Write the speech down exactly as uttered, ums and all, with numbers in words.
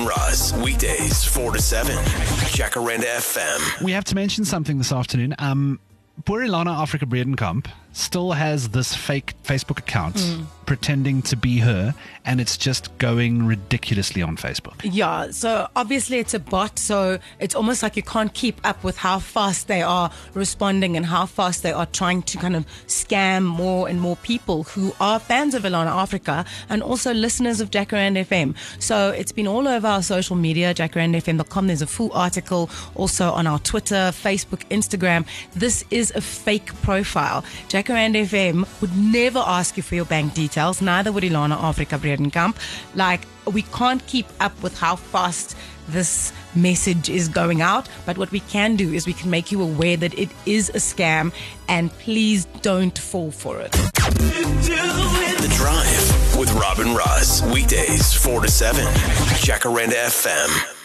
Robin Ross, weekdays four to seven, Jacaranda F M. We have to mention something this afternoon. Um, Poor Ilana Afrika Bredenkamp still has this fake Facebook account mm. pretending to be her, and it's just going ridiculously on Facebook. Yeah, so obviously it's a bot, so it's almost like you can't keep up with how fast they are responding and how fast they are trying to kind of scam more and more people who are fans of Ilana Afrika and also listeners of Jacaranda F M. So it's been all over our social media, jacaranda f m dot com. There's a full article also on our Twitter, Facebook, Instagram. This is a fake profile. Jacaranda F M would never ask you for your bank details, neither would Ilana Afrika Bredenkamp. Like, we can't keep up with how fast this message is going out, but what we can do is we can make you aware that it is a scam, and please don't fall for it. The Drive with Robin Ross, weekdays four to seven, Jacaranda F M.